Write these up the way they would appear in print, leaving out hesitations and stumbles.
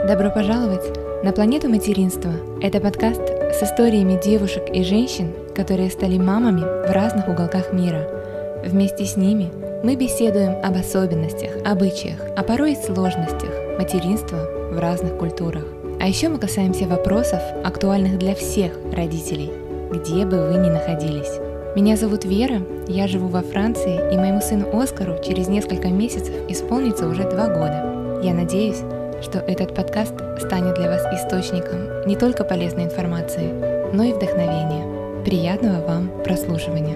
Добро пожаловать на планету материнства. Это подкаст с историями девушек и женщин, которые стали мамами в разных уголках мира. Вместе с ними мы беседуем об особенностях, обычаях, а порой и сложностях материнства в разных культурах. А еще мы касаемся вопросов, актуальных для всех родителей, где бы вы ни находились. Меня зовут Вера, я живу во Франции, и моему сыну Оскару через несколько месяцев исполнится уже 2 года. Я надеюсь, что этот подкаст станет для вас источником не только полезной информации, но и вдохновения. Приятного вам прослушивания!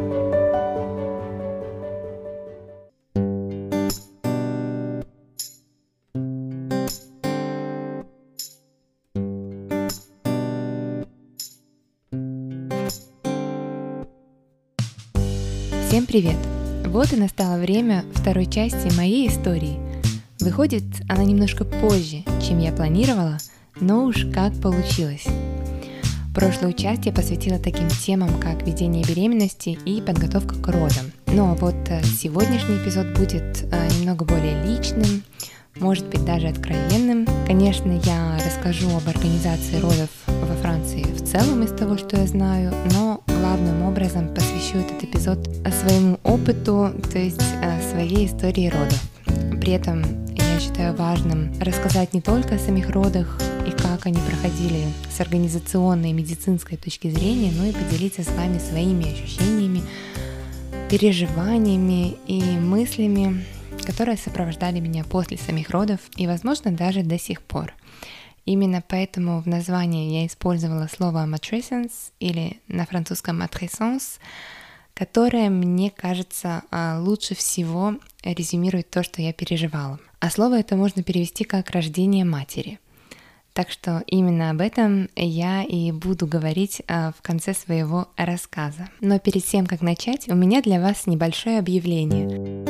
Всем привет! Вот и настало время второй части моей истории. Выходит, она немножко позже, чем я планировала, но уж как получилось. Прошлую часть я посвятила таким темам, как ведение беременности и подготовка к родам. Но вот сегодняшний эпизод будет немного более личным, может быть даже откровенным. Конечно, я расскажу об организации родов во Франции в целом из того, что я знаю, но главным образом посвящу этот эпизод своему опыту, то есть своей истории родов. При этом я считаю важным рассказать не только о самих родах и как они проходили с организационной и медицинской точки зрения, но и поделиться с вами своими ощущениями, переживаниями и мыслями, которые сопровождали меня после самих родов и, возможно, даже до сих пор. Именно поэтому в названии я использовала слово matrescence или на французском matrescence, которое, мне кажется, лучше всего резюмирует то, что я переживала. А слово это можно перевести как «рождение матери». Так что именно об этом я и буду говорить в конце своего рассказа. Но перед тем, как начать, у меня для вас небольшое объявление.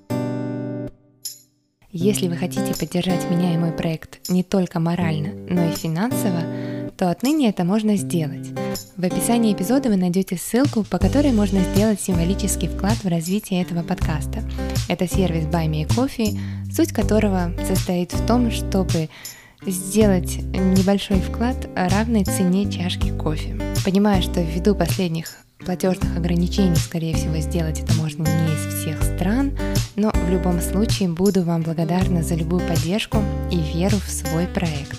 Если вы хотите поддержать меня и мой проект не только морально, но и финансово, то отныне это можно сделать. В описании эпизода вы найдете ссылку, по которой можно сделать символический вклад в развитие этого подкаста. Это сервис Buy Me a Coffee, суть которого состоит в том, чтобы сделать небольшой вклад, равный цене чашки кофе. Понимаю, что ввиду последних платежных ограничений, скорее всего, сделать это можно не из всех стран, но в любом случае буду вам благодарна за любую поддержку и веру в свой проект.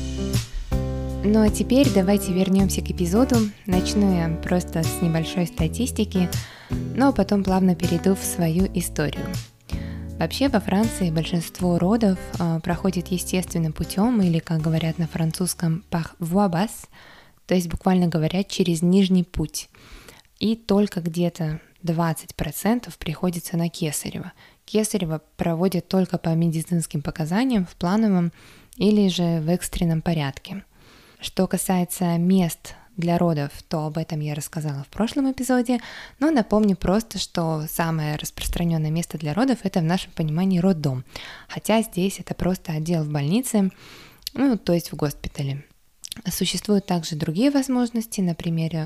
Ну а теперь давайте вернемся к эпизоду. Начну я просто с небольшой статистики, но потом плавно перейду в свою историю. Вообще во Франции большинство родов проходит естественным путем, или, как говорят на французском, par voie basse, то есть, буквально говоря, через нижний путь. И только где-то 20% приходится на кесарево. Кесарево проводят только по медицинским показаниям в плановом или же в экстренном порядке. Что касается мест для родов, то об этом я рассказала в прошлом эпизоде, но напомню просто, что самое распространенное место для родов – это в нашем понимании роддом, хотя здесь это просто отдел в больнице, то есть в госпитале. Существуют также другие возможности, например,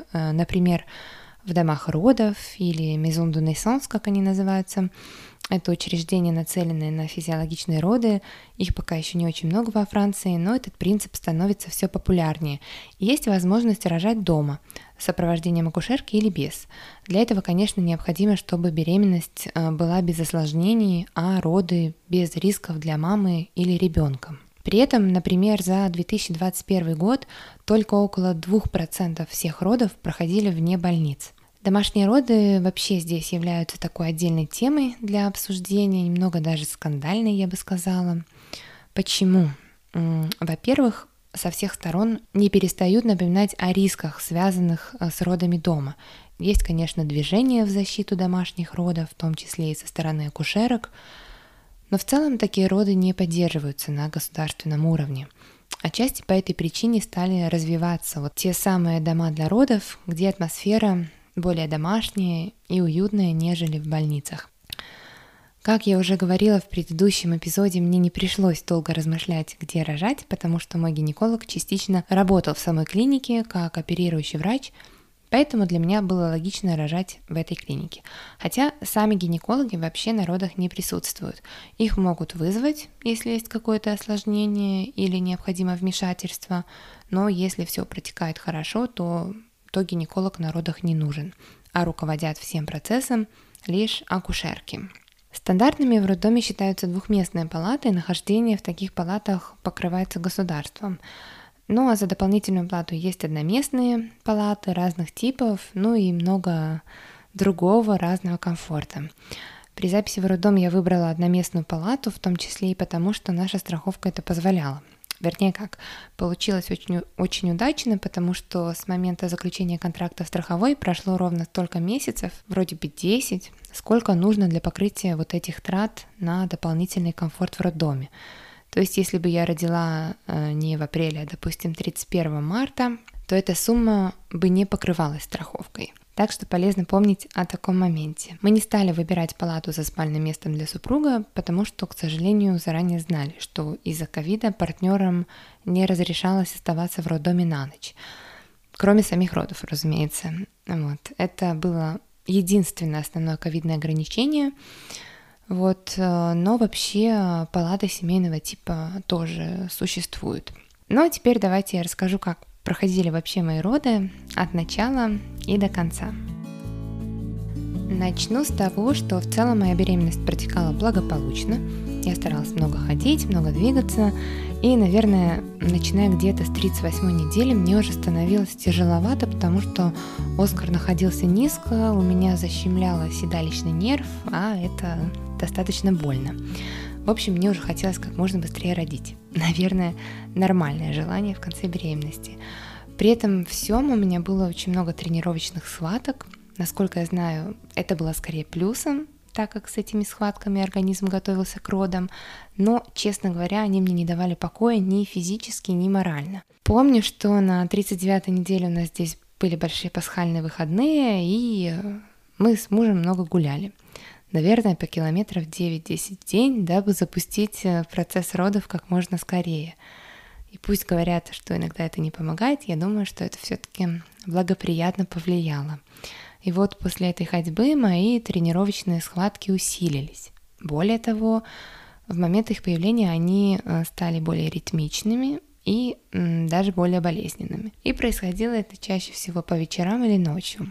в домах родов или maison de naissance, как они называются. Это учреждения, нацеленные на физиологичные роды. Их пока еще не очень много во Франции, но этот принцип становится все популярнее. И есть возможность рожать дома с сопровождением акушерки или без. Для этого, конечно, необходимо, чтобы беременность была без осложнений, а роды без рисков для мамы или ребенка. При этом, например, за 2021 год только около 2% всех родов проходили вне больниц. Домашние роды вообще здесь являются такой отдельной темой для обсуждения, немного даже скандальной, я бы сказала. Почему? Во-первых, со всех сторон не перестают напоминать о рисках, связанных с родами дома. Есть, конечно, движение в защиту домашних родов, в том числе и со стороны акушерок, но в целом такие роды не поддерживаются на государственном уровне. Отчасти по этой причине стали развиваться те самые дома для родов, где атмосфера более домашняя и уютная, нежели в больницах. Как я уже говорила в предыдущем эпизоде, мне не пришлось долго размышлять, где рожать, потому что мой гинеколог частично работал в самой клинике как оперирующий врач, Поэтому для меня было логично рожать в этой клинике. Хотя сами гинекологи вообще на родах не присутствуют. Их могут вызвать, если есть какое-то осложнение или необходимо вмешательство, но если все протекает хорошо, то гинеколог на родах не нужен, а руководят всем процессом лишь акушерки. Стандартными в роддоме считаются двухместные палаты, и нахождение в таких палатах покрывается государством. Ну а за дополнительную плату есть одноместные палаты разных типов, ну и много другого разного комфорта. При записи в роддом я выбрала одноместную палату, в том числе и потому, что наша страховка это позволяла. Вернее как, получилось очень удачно, потому что с момента заключения контракта в страховой прошло ровно столько месяцев, вроде бы 10, сколько нужно для покрытия вот этих трат на дополнительный комфорт в роддоме. То есть, если бы я родила не в апреле, а, допустим, 31 марта, то эта сумма бы не покрывалась страховкой. Так что полезно помнить о таком моменте. Мы не стали выбирать палату за спальным местом для супруга, потому что, к сожалению, заранее знали, что из-за ковида партнерам не разрешалось оставаться в роддоме на ночь. Кроме самих родов, разумеется. Вот. Это было единственное основное ковидное ограничение. Но вообще палаты семейного типа тоже существуют. Ну а теперь давайте я расскажу, как проходили вообще мои роды от начала и до конца. Начну с того, что в целом моя беременность протекала благополучно. Я старалась много ходить, много двигаться. И, наверное, начиная где-то с 38-й недели, мне уже становилось тяжеловато, потому что Оскар находился низко, у меня защемляло седалищный нерв, а это достаточно больно. В общем, мне уже хотелось как можно быстрее родить. Наверное, нормальное желание в конце беременности. При этом всем у меня было очень много тренировочных схваток. Насколько я знаю, это было скорее плюсом, так как с этими схватками организм готовился к родам, но, честно говоря, они мне не давали покоя ни физически, ни морально. Помню, что на 39-й неделе у нас здесь были большие пасхальные выходные, и мы с мужем много гуляли. Наверное, по километров 9-10 в день, дабы запустить процесс родов как можно скорее. И пусть говорят, что иногда это не помогает, я думаю, что это все-таки благоприятно повлияло. И вот после этой ходьбы мои тренировочные схватки усилились. Более того, в момент их появления они стали более ритмичными и даже более болезненными. И происходило это чаще всего по вечерам или ночью.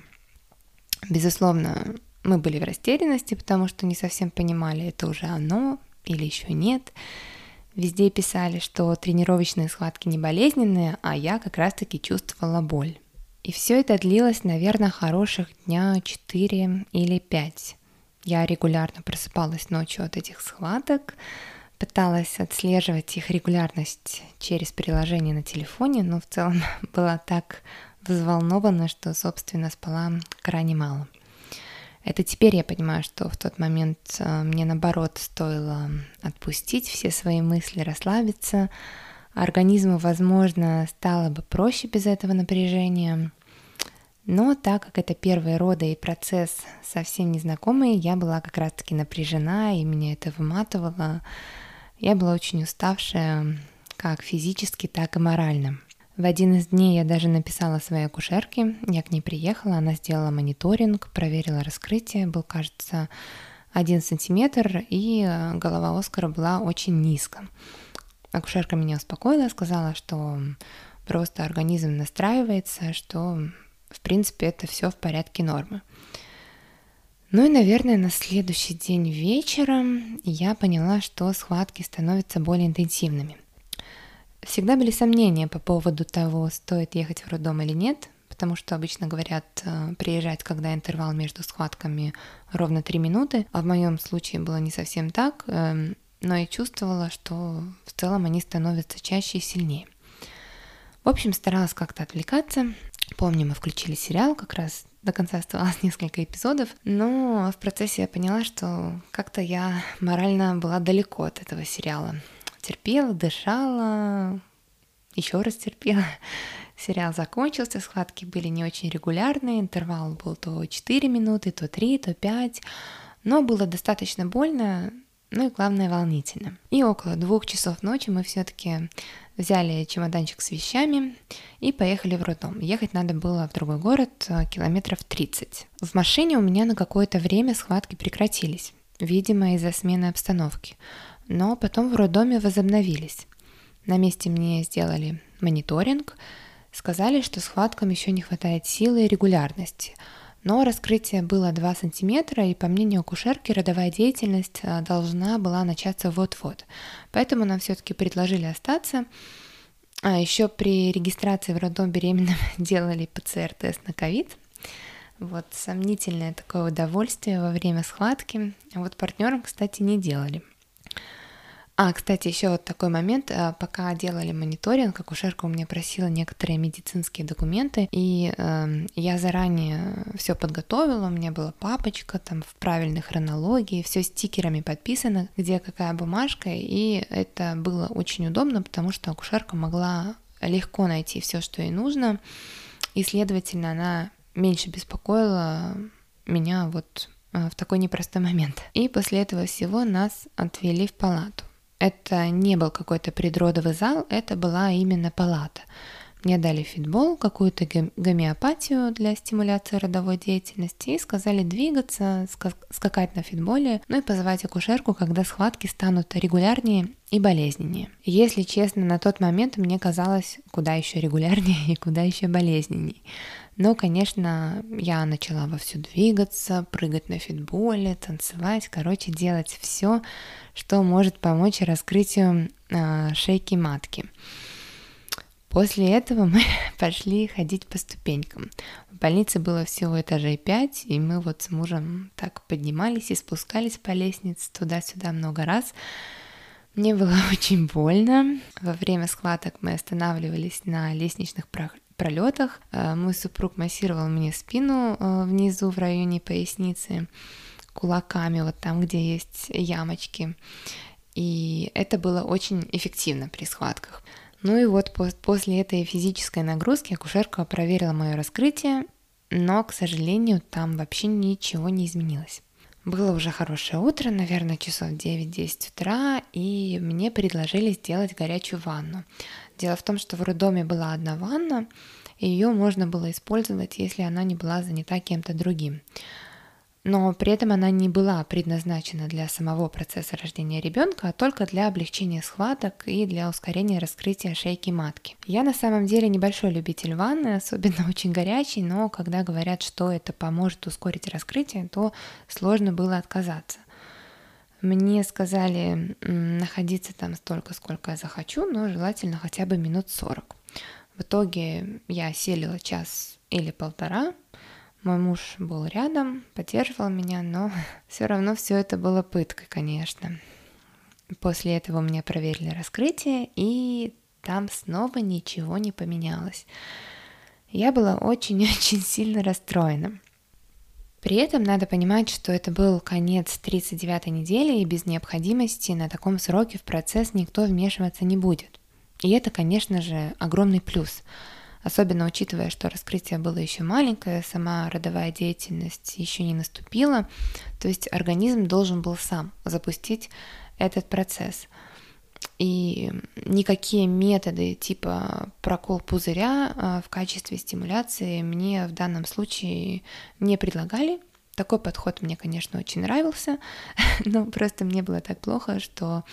Безусловно, мы были в растерянности, потому что не совсем понимали, это уже оно или еще нет. Везде писали, что тренировочные схватки не болезненные, а я как раз-таки чувствовала боль. И все это длилось, наверное, хороших дня 4 или 5. Я регулярно просыпалась ночью от этих схваток, пыталась отслеживать их регулярность через приложение на телефоне, но в целом была так взволнована, что, собственно, спала крайне мало. Это теперь я понимаю, что в тот момент мне, наоборот, стоило отпустить все свои мысли, расслабиться. Организму, возможно, стало бы проще без этого напряжения. Но так как это первые роды и процесс совсем незнакомый, я была как раз-таки напряжена, и меня это выматывало. Я была очень уставшая, как физически, так и морально. В один из дней я даже написала своей акушерке, я к ней приехала, она сделала мониторинг, проверила раскрытие, был, кажется, 1 сантиметр, и голова Оскара была очень низко. Акушерка меня успокоила, сказала, что просто организм настраивается, что, в принципе, это все в порядке нормы. Ну и, наверное, на следующий день вечером я поняла, что схватки становятся более интенсивными. Всегда были сомнения по поводу того, стоит ехать в роддом или нет, потому что обычно говорят приезжать, когда интервал между схватками ровно 3 минуты, а в моем случае было не совсем так, но я чувствовала, что в целом они становятся чаще и сильнее. В общем, старалась как-то отвлекаться. Помню, мы включили сериал, как раз до конца оставалось несколько эпизодов, но в процессе я поняла, что как-то я морально была далеко от этого сериала. Терпела, дышала, еще раз терпела. Сериал закончился, схватки были не очень регулярные, интервал был то 4 минуты, то 3, то 5, но было достаточно больно, ну и главное волнительно. И около 2 часов ночи мы все-таки взяли чемоданчик с вещами и поехали в роддом. Ехать надо было в другой город километров 30. В машине у меня на какое-то время схватки прекратились, видимо, из-за смены обстановки, но потом в роддоме возобновились. На месте мне сделали мониторинг, сказали, что схваткам еще не хватает силы и регулярности. Но раскрытие было 2 сантиметра, и по мнению акушерки, родовая деятельность должна была начаться вот-вот. Поэтому нам все-таки предложили остаться. А еще при регистрации в роддом беременным делали ПЦР-тест на ковид. Вот сомнительное такое удовольствие во время схватки. А вот партнерам, кстати, не делали. Кстати, еще вот такой момент, пока делали мониторинг, акушерка у меня просила некоторые медицинские документы, и я заранее все подготовила, у меня была папочка там в правильной хронологии, все стикерами подписано, где какая бумажка, и это было очень удобно, потому что акушерка могла легко найти все, что ей нужно, и, следовательно, она меньше беспокоила меня вот в такой непростой момент. И после этого всего нас отвели в палату. Это не был какой-то предродовый зал, это была именно палата. Мне дали фитбол, какую-то гомеопатию для стимуляции родовой деятельности и сказали двигаться, скакать на фитболе, ну и позвать акушерку, когда схватки станут регулярнее и болезненнее. Если честно, на тот момент мне казалось куда еще регулярнее и куда еще болезненнее. Но, конечно, я начала вовсю двигаться, прыгать на фитболе, танцевать, делать все, что может помочь раскрытию шейки матки. После этого мы пошли ходить по ступенькам. В больнице было всего этажей 5, и мы вот с мужем так поднимались и спускались по лестнице туда-сюда много раз. Мне было очень больно. Во время схваток мы останавливались на лестничных пролетах. Мой супруг массировал мне спину внизу в районе поясницы кулаками, вот там, где есть ямочки. И это было очень эффективно при схватках. Ну и вот после этой физической нагрузки акушерка проверила мое раскрытие, но, к сожалению, там вообще ничего не изменилось. Было уже хорошее утро, наверное, часов 9-10 утра, и мне предложили сделать горячую ванну. Дело в том, что в роддоме была одна ванна, и ее можно было использовать, если она не была занята кем-то другим. Но при этом она не была предназначена для самого процесса рождения ребенка, а только для облегчения схваток и для ускорения раскрытия шейки матки. Я на самом деле небольшой любитель ванны, особенно очень горячей, но когда говорят, что это поможет ускорить раскрытие, то сложно было отказаться. Мне сказали находиться там столько, сколько я захочу, но желательно хотя бы минут 40. В итоге я селила час или полтора. Мой муж был рядом, поддерживал меня, но все равно все это было пыткой, конечно. После этого у меня проверили раскрытие, и там снова ничего не поменялось. Я была очень-очень сильно расстроена. При этом надо понимать, что это был конец 39-й недели, и без необходимости на таком сроке в процесс никто вмешиваться не будет. И это, конечно же, огромный плюс. Особенно учитывая, что раскрытие было еще маленькое, сама родовая деятельность еще не наступила, то есть организм должен был сам запустить этот процесс. И никакие методы типа прокол пузыря в качестве стимуляции мне в данном случае не предлагали. Такой подход мне, конечно, очень нравился, но просто мне было так плохо, что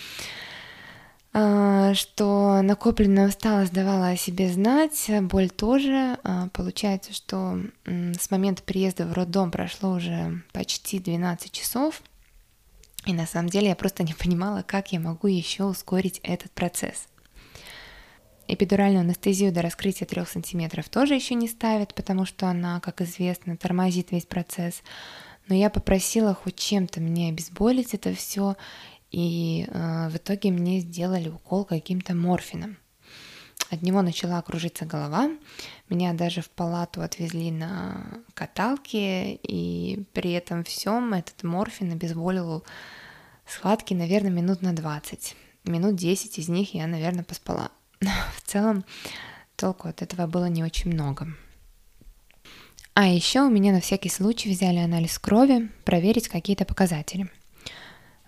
накопленная усталость давала о себе знать, боль тоже. Получается, что с момента приезда в роддом прошло уже почти 12 часов, и на самом деле я просто не понимала, как я могу еще ускорить этот процесс. Эпидуральную анестезию до раскрытия 3 сантиметров тоже еще не ставят, потому что она, как известно, тормозит весь процесс. Но я попросила хоть чем-то мне обезболить это все, и в итоге мне сделали укол каким-то морфином. От него начала кружиться голова, меня даже в палату отвезли на каталке, и при этом всем этот морфин обезболивал схватки, наверное, минут на 20. Минут 10 из них я, наверное, поспала. В целом толку от этого было не очень много. А еще у меня на всякий случай взяли анализ крови, проверить какие-то показатели.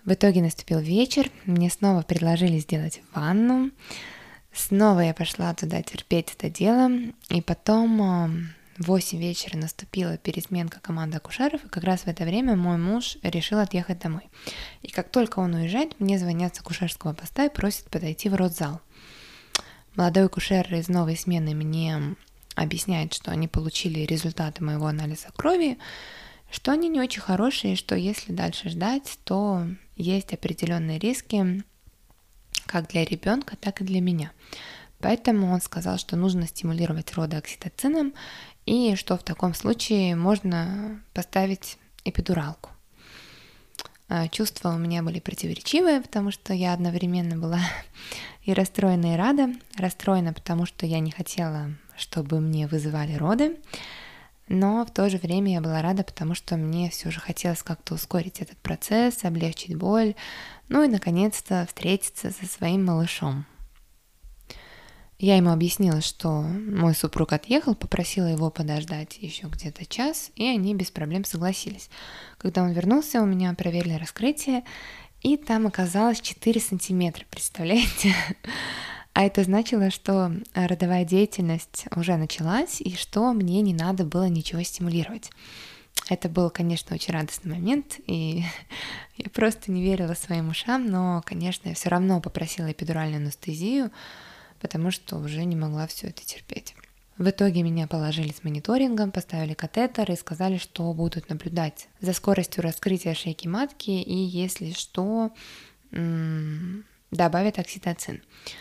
В итоге наступил вечер, мне снова предложили сделать ванну, снова я пошла туда терпеть это дело, и потом в 8 вечера наступила пересменка команды акушеров, и как раз в это время мой муж решил отъехать домой. И как только он уезжает, мне звонят с акушерского поста и просят подойти в родзал. Молодой акушер из новой смены мне объясняет, что они получили результаты моего анализа крови, что они не очень хорошие, что если дальше ждать, то есть определенные риски как для ребенка, так и для меня. Поэтому он сказал, что нужно стимулировать роды окситоцином, и что в таком случае можно поставить эпидуралку. Чувства у меня были противоречивые, потому что я одновременно была и расстроена, и рада. Расстроена, потому что я не хотела, чтобы мне вызывали роды, но в то же время я была рада, потому что мне все же хотелось как-то ускорить этот процесс, облегчить боль, ну и наконец-то встретиться со своим малышом. Я ему объяснила, что мой супруг отъехал, попросила его подождать еще где-то час, и они без проблем согласились. Когда он вернулся, у меня проверили раскрытие, и там оказалось 4 сантиметра, представляете? А это значило, что родовая деятельность уже началась, и что мне не надо было ничего стимулировать. Это был, конечно, очень радостный момент, и я просто не верила своим ушам, но, конечно, я все равно попросила эпидуральную анестезию, потому что уже не могла все это терпеть. В итоге меня положили с мониторингом, поставили катетер и сказали, что будут наблюдать за скоростью раскрытия шейки матки и, если что, добавят окситоцин.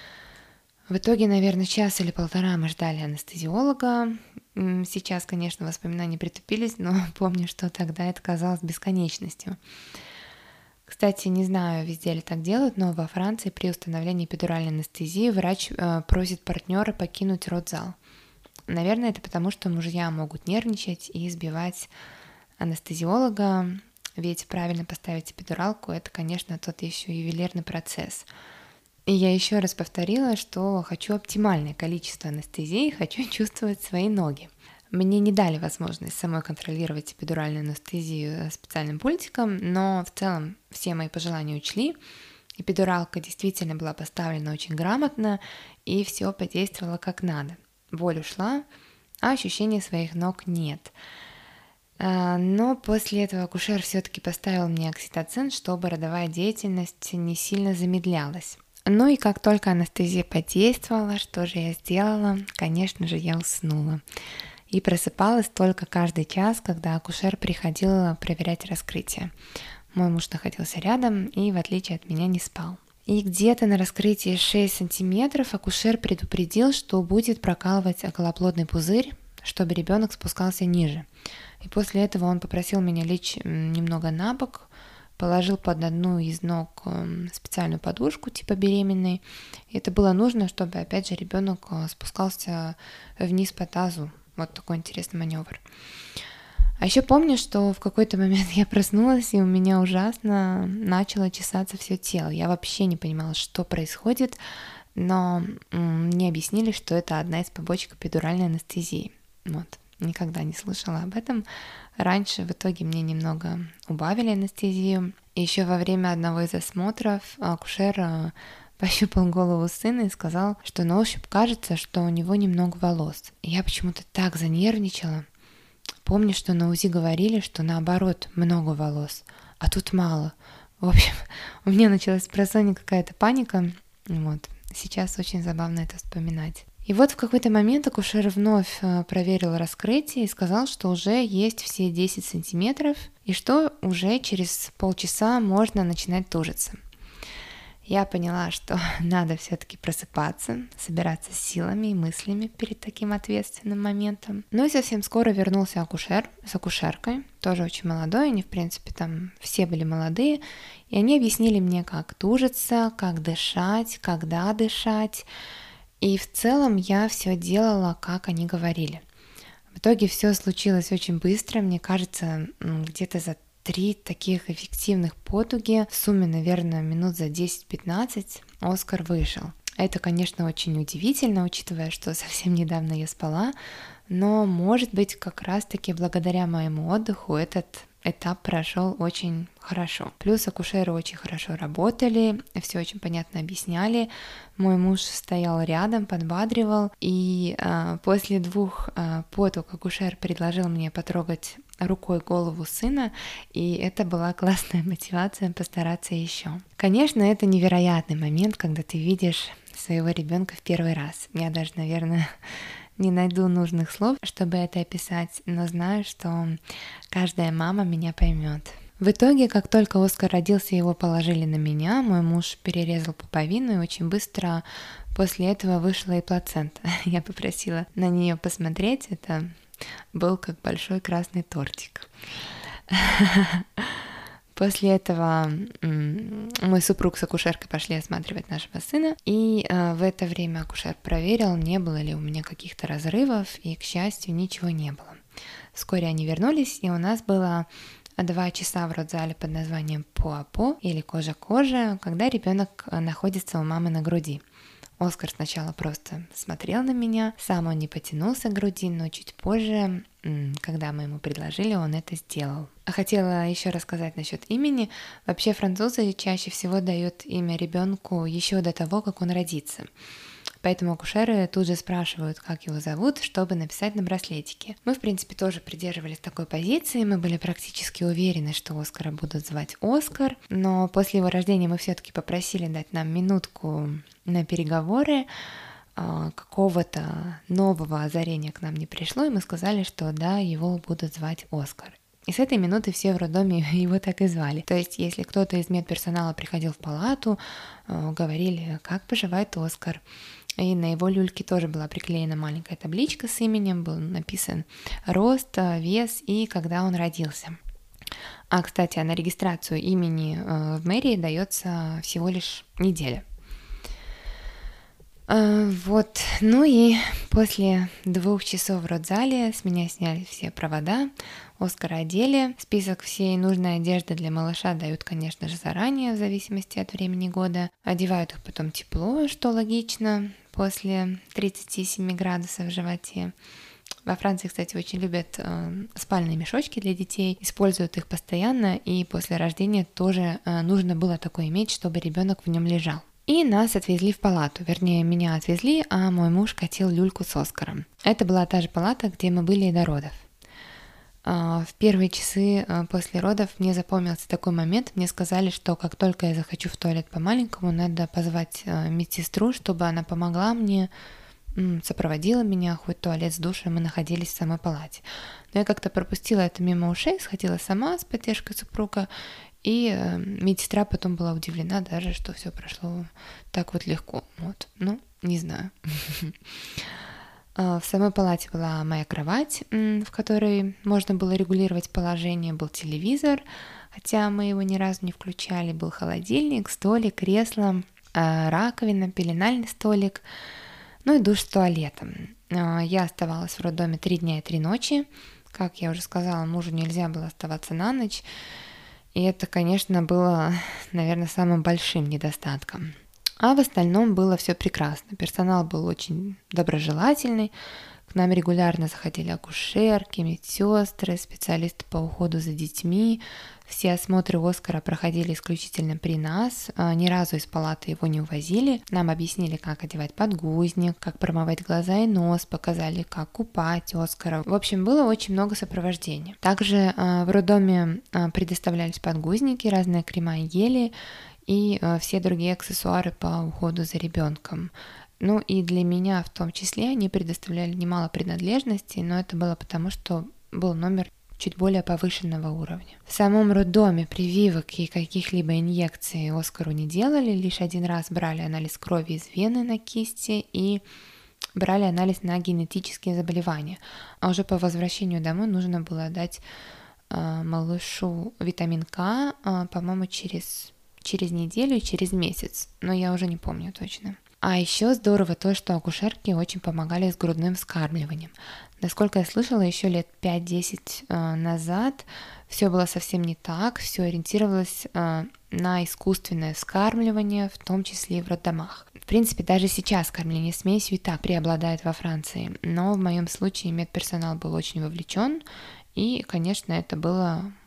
В итоге, наверное, час или полтора мы ждали анестезиолога. Сейчас, конечно, воспоминания притупились, но помню, что тогда это казалось бесконечностью. Кстати, не знаю, везде ли так делают, но во Франции при установлении эпидуральной анестезии врач просит партнера покинуть родзал. Наверное, это потому, что мужья могут нервничать и избивать анестезиолога, ведь правильно поставить эпидуралку – это, конечно, тот еще ювелирный процесс. И я еще раз повторила, что хочу оптимальное количество анестезии, хочу чувствовать свои ноги. Мне не дали возможность самой контролировать эпидуральную анестезию специальным пультиком, но в целом все мои пожелания учли. Эпидуралка действительно была поставлена очень грамотно, и все подействовало как надо. Боль ушла, а ощущения своих ног нет. Но после этого акушер все-таки поставил мне окситоцин, чтобы родовая деятельность не сильно замедлялась. Ну и как только анестезия подействовала, что же я сделала? Конечно же, я уснула. И просыпалась только каждый час, когда акушер приходил проверять раскрытие. Мой муж находился рядом и, в отличие от меня, не спал. И где-то на раскрытии 6 сантиметров акушер предупредил, что будет прокалывать околоплодный пузырь, чтобы ребенок спускался ниже. И после этого он попросил меня лечь немного на бок, положил под одну из ног специальную подушку типа беременной. И это было нужно, чтобы, опять же, ребенок спускался вниз по тазу. Вот такой интересный маневр. А еще помню, что в какой-то момент я проснулась, и у меня ужасно начало чесаться все тело. Я вообще не понимала, что происходит, но мне объяснили, что это одна из побочек эпидуральной анестезии. Вот. Никогда не слышала об этом. Раньше в итоге мне немного убавили анестезию. И еще во время одного из осмотров акушер пощупал голову сына и сказал, что на ощупь кажется, что у него немного волос. И я почему-то так занервничала. Помню, что на УЗИ говорили, что наоборот много волос, а тут мало. В общем, у меня началась спросонья какая-то паника. Вот. Сейчас очень забавно это вспоминать. И вот в какой-то момент акушер вновь проверил раскрытие и сказал, что уже есть все 10 сантиметров и что уже через полчаса можно начинать тужиться. Я поняла, что надо все-таки просыпаться, собираться с силами и мыслями перед таким ответственным моментом. Ну и совсем скоро вернулся акушер с акушеркой, тоже очень молодой, они в принципе там все были молодые, и они объяснили мне, как тужиться, как дышать, когда дышать. И в целом я все делала, как они говорили. В итоге все случилось очень быстро, мне кажется, где-то за 3 таких эффективных потуги, в сумме, наверное, минут за 10-15 Оскар вышел. Это, конечно, очень удивительно, учитывая, что совсем недавно я спала, но, может быть, как раз-таки благодаря моему отдыху этот этап прошел очень хорошо. Плюс акушеры очень хорошо работали, все очень понятно объясняли. Мой муж стоял рядом, подбадривал, и после 2 поток акушер предложил мне потрогать рукой голову сына, и это была классная мотивация постараться еще. Конечно, это невероятный момент, когда ты видишь своего ребенка в первый раз. Я даже, наверное, не найду нужных слов, чтобы это описать, но знаю, что каждая мама меня поймет. В итоге, как только Оскар родился, его положили на меня, мой муж перерезал пуповину, и очень быстро после этого вышла и плацента. Я попросила на нее посмотреть, это был как большой красный тортик. После этого мой супруг с акушеркой пошли осматривать нашего сына, и в это время акушер проверил, не было ли у меня каких-то разрывов, и, к счастью, ничего не было. Вскоре они вернулись, и у нас было 2 часа в родзале под названием пуапо или кожа-кожа, когда ребенок находится у мамы на груди. Оскар сначала просто смотрел на меня, сам он не потянулся к груди, но чуть позже, когда мы ему предложили, он это сделал. Хотела еще рассказать насчет имени. Вообще французы чаще всего дают имя ребенку еще до того, как он родится. Поэтому акушеры тут же спрашивают, как его зовут, чтобы написать на браслетике. Мы, в принципе, тоже придерживались такой позиции, мы были практически уверены, что Оскара будут звать Оскар, но после его рождения мы все-таки попросили дать нам минутку на переговоры, какого-то нового озарения к нам не пришло, и мы сказали, что да, его будут звать Оскар. И с этой минуты все в роддоме его так и звали. То есть, если кто-то из медперсонала приходил в палату, говорили, как поживает Оскар. И на его люльке тоже была приклеена маленькая табличка с именем, был написан рост, вес и когда он родился. Кстати, на регистрацию имени в мэрии дается всего лишь неделя. Вот, ну и после 2 часов в родзале с меня сняли все провода, Оскара одели, список всей нужной одежды для малыша дают, конечно же, заранее, в зависимости от времени года, одевают их потом тепло, что логично, после 37 градусов в животе. Во Франции, кстати, очень любят спальные мешочки для детей, используют их постоянно, и после рождения тоже нужно было такое иметь, чтобы ребенок в нем лежал. И нас отвезли в палату, вернее, меня отвезли, а мой муж катил люльку с Оскаром. Это была та же палата, где мы были и до родов. В первые часы после родов мне запомнился такой момент, мне сказали, что как только я захочу в туалет по-маленькому, надо позвать медсестру, чтобы она помогла мне, сопроводила меня, хоть туалет с душем, мы находились в самой палате. Но я как-то пропустила это мимо ушей, сходила сама с поддержкой супруга, и медсестра потом была удивлена даже, что все прошло так вот легко. Вот, ну, не знаю. В самой палате была моя кровать, в которой можно было регулировать положение, был телевизор, хотя мы его ни разу не включали, был холодильник, столик, кресло, раковина, пеленальный столик, ну и душ с туалетом. Я оставалась в роддоме 3 дня и 3 ночи. Как я уже сказала, мужу нельзя было оставаться на ночь. И это, конечно, было, наверное, самым большим недостатком. А в остальном было все прекрасно. Персонал был очень доброжелательный. К нам регулярно заходили акушерки, медсестры, специалисты по уходу за детьми. Все осмотры Оскара проходили исключительно при нас. Ни разу из палаты его не увозили. Нам объяснили, как одевать подгузник, как промывать глаза и нос, показали, как купать Оскара. В общем, было очень много сопровождения. Также в роддоме предоставлялись подгузники, разные крема и гели и все другие аксессуары по уходу за ребенком. Ну и для меня в том числе они предоставляли немало принадлежностей, но это было потому, что был номер чуть более повышенного уровня. В самом роддоме прививок и каких-либо инъекций Оскару не делали, лишь 1 раз брали анализ крови из вены на кисти и брали анализ на генетические заболевания. А уже по возвращению домой нужно было дать малышу витамин К, по-моему, через неделю и через месяц, но я уже не помню точно. А еще здорово то, что акушерки очень помогали с грудным вскармливанием. Насколько я слышала, еще лет 5-10 назад все было совсем не так, все ориентировалось на искусственное вскармливание, в том числе и в роддомах. В принципе, даже сейчас кормление смесью и так преобладает во Франции, но в моем случае медперсонал был очень вовлечен, и, конечно, это было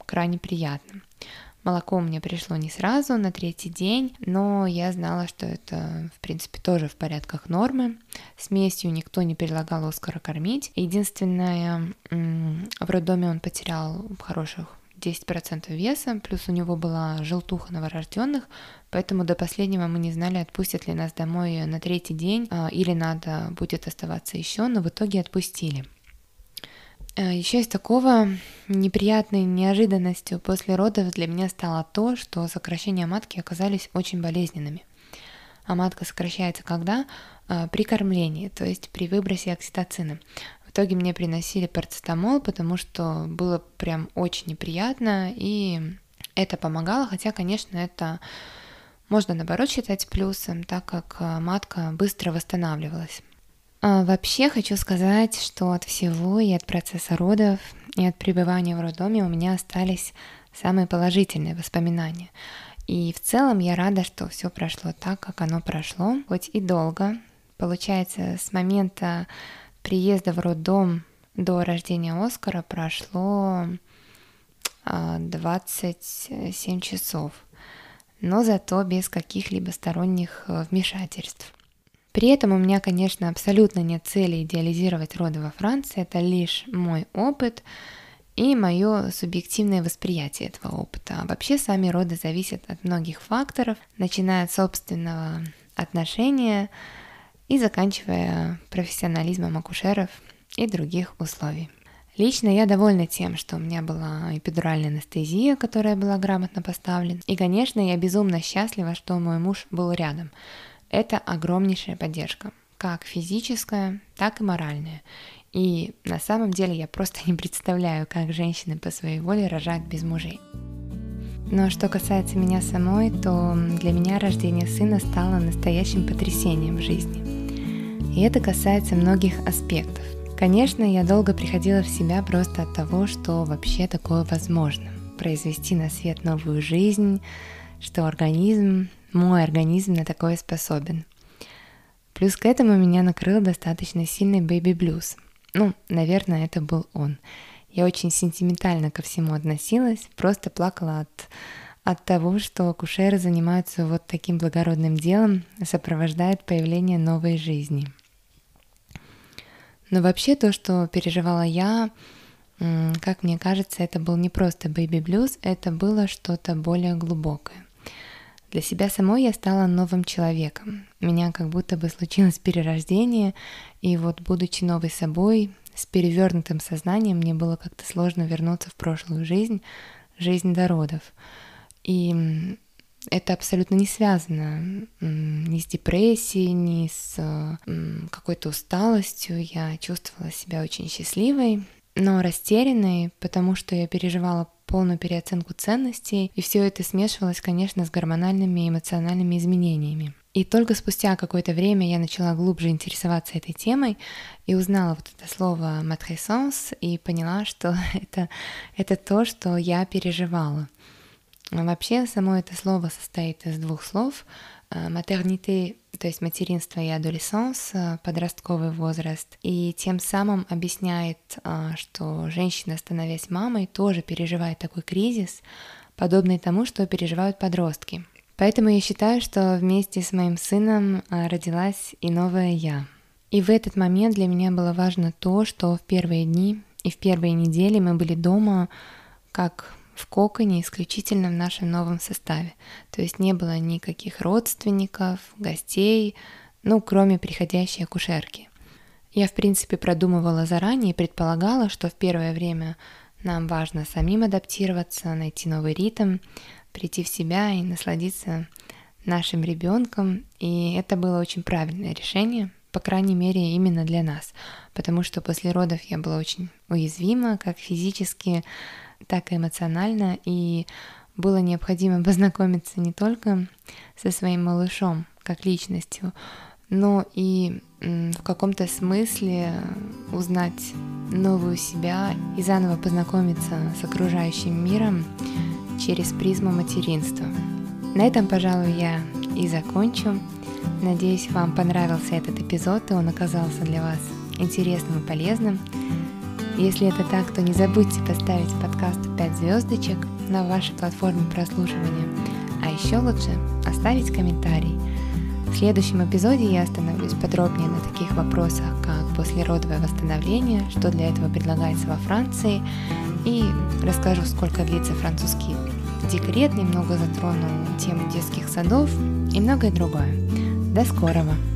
крайне приятно. Молоко у меня пришло не сразу, на 3-й день, но я знала, что это, в принципе, тоже в порядках нормы. Смесью никто не предлагал Оскара кормить. Единственное, в роддоме он потерял хороших 10% веса, плюс у него была желтуха новорожденных, поэтому до последнего мы не знали, отпустят ли нас домой на 3-й день или надо будет оставаться еще, но в итоге отпустили. Еще из такого неприятной неожиданностью после родов для меня стало то, что сокращения матки оказались очень болезненными. А матка сокращается когда? При кормлении, то есть при выбросе окситоцина. В итоге мне приносили парацетамол, потому что было прям очень неприятно, и это помогало, хотя, конечно, это можно наоборот считать плюсом, так как матка быстро восстанавливалась. Вообще хочу сказать, что от всего и от процесса родов, и от пребывания в роддоме у меня остались самые положительные воспоминания. И в целом я рада, что все прошло так, как оно прошло, хоть и долго. Получается, с момента приезда в роддом до рождения Оскара прошло 27 часов, но зато без каких-либо сторонних вмешательств. При этом у меня, конечно, абсолютно нет цели идеализировать роды во Франции, это лишь мой опыт и мое субъективное восприятие этого опыта. А вообще сами роды зависят от многих факторов, начиная от собственного отношения и заканчивая профессионализмом акушеров и других условий. Лично я довольна тем, что у меня была эпидуральная анестезия, которая была грамотно поставлена. И, конечно, я безумно счастлива, что мой муж был рядом. Это огромнейшая поддержка, как физическая, так и моральная. И на самом деле я просто не представляю, как женщины по своей воле рожают без мужей. Но что касается меня самой, то для меня рождение сына стало настоящим потрясением в жизни. И это касается многих аспектов. Конечно, я долго приходила в себя просто от того, что вообще такое возможно. Произвести на свет новую жизнь, что мой организм на такое способен. Плюс к этому меня накрыл достаточно сильный бэйби-блюз. Наверное, это был он. Я очень сентиментально ко всему относилась, просто плакала от того, что акушеры занимаются вот таким благородным делом, сопровождают появление новой жизни. Но вообще то, что переживала я, как мне кажется, это был не просто бэйби-блюз, это было что-то более глубокое. Для себя самой я стала новым человеком. У меня как будто бы случилось перерождение, и вот будучи новой собой, с перевернутым сознанием, мне было как-то сложно вернуться в прошлую жизнь до родов. И это абсолютно не связано ни с депрессией, ни с какой-то усталостью. Я чувствовала себя очень счастливой, но растерянной, потому что я переживала полную переоценку ценностей, и все это смешивалось, конечно, с гормональными и эмоциональными изменениями. И только спустя какое-то время я начала глубже интересоваться этой темой и узнала вот это слово «матrescence» и поняла, что это то, что я переживала. Вообще, само это слово состоит из 2 слов. Maternité, то есть материнство, и adolescence, подростковый возраст. И тем самым объясняет, что женщина, становясь мамой, тоже переживает такой кризис, подобный тому, что переживают подростки. Поэтому я считаю, что вместе с моим сыном родилась и новая я. И в этот момент для меня было важно то, что в первые дни и в первые недели мы были дома как в коконе, исключительно в нашем новом составе. То есть не было никаких родственников, гостей, кроме приходящей акушерки. Я, в принципе, продумывала заранее и предполагала, что в первое время нам важно самим адаптироваться, найти новый ритм, прийти в себя и насладиться нашим ребенком. И это было очень правильное решение, по крайней мере, именно для нас, потому что после родов я была очень уязвима, как физически, так и эмоционально, и было необходимо познакомиться не только со своим малышом как личностью, но и в каком-то смысле узнать новую себя и заново познакомиться с окружающим миром через призму материнства. На этом, пожалуй, я и закончу. Надеюсь, вам понравился этот эпизод, и он оказался для вас интересным и полезным. Если это так, то не забудьте поставить подкасту 5 звездочек на вашей платформе прослушивания. А еще лучше оставить комментарий. В следующем эпизоде я остановлюсь подробнее на таких вопросах, как послеродовое восстановление, что для этого предлагается во Франции, и расскажу, сколько длится французский декрет, немного затрону тему детских садов и многое другое. До скорого!